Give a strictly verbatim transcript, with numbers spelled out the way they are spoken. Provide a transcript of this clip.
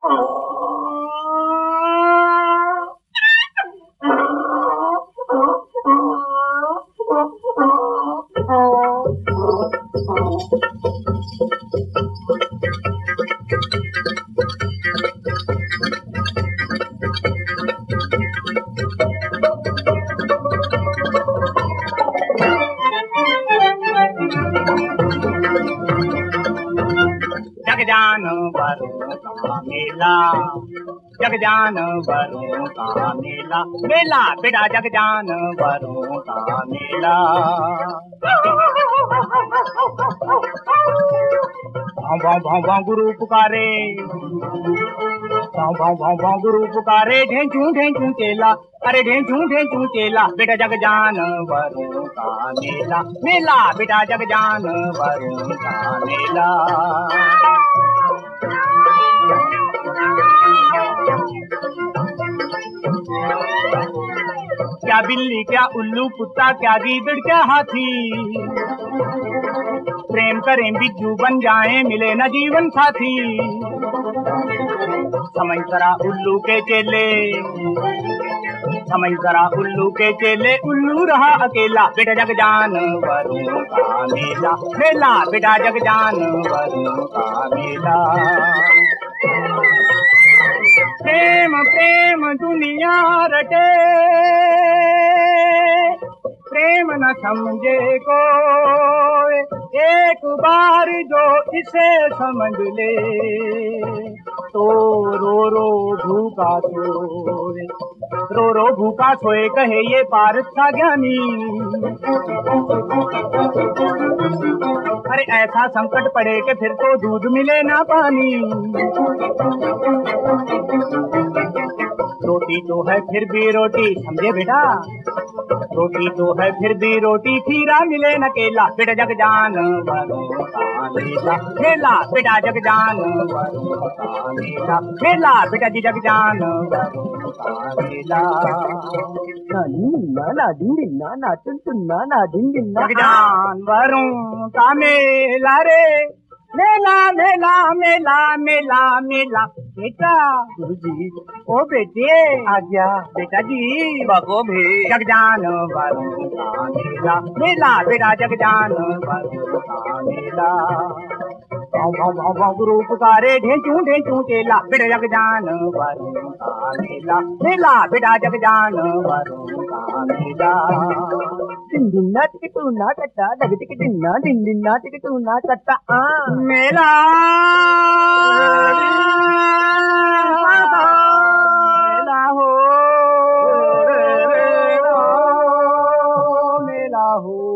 जग जानवरों का मेला, जग जानवरों का मेला, मेला बेटा जग जानवरों का मेला। भाव भाव भाव भाव गुरु पुकारे, भाव भाव भाव भाव गुरु पुकारे, ढेंचू ढेंचू चेला, अरे ढेंचू ढेंचू चेला, बेटा जग जानवरों का मेला, मेला बेटा जग जानवरों का मेला। क्या बिल्ली क्या उल्लू कुत्ता क्या गीदड़ क्या हाथी, प्रेम करें बिज्जू बन जाएं मिले न जीवन साथी। समझ जरा उल्लू के चेले, समझ जरा उल्लू के चेले, उल्लू रहा अकेला, बेटा जग जानवरों का मेला, मेला बेटा जग जानवरों का मेला। प्रेम प्रेम दुनिया रटे, प्रेम न समझे को, एक बार जो इसे समझ ले, तो रो रो भूखा सोए, रो रो भूखा सोए कहे ये पारस का ज्ञानी। अरे ऐसा संकट पड़े कि फिर तो दूध मिले ना पानी। रोटी तो है फिर भी रोटी, समझे बेटा, रोटी तो है फिर भी रोटी, खीरा मिले न केला, बेटा जग जानवरों का मेला, मेला बेटा जग जानवरों का मेला, मेला बेटा जी जग जानवरों का मेला। ना ना डिंडिना ना टुनटुना ना डिंडिना, जग जानवरों का मेला रे, मेला मेला मेला मेला मेला। बेटा गुरुजी ओ बेटे आ गया। बेटा जी बागो भी जग जानवरों का मेला, मेला बेटा जग जानवरों का मेला। भाव भाव भाव भाव गुरु पुकारे, ढेंचू ढेंचू चेला, बेटा जग जानवरों का मेला, मेला बेटा जग जानवरों का मेला। डिंडिना टिकटूना कट्टा डग टिकटिना डिंडिना टिकटूना कट्टा आ मेला मेला हो, मेला हो।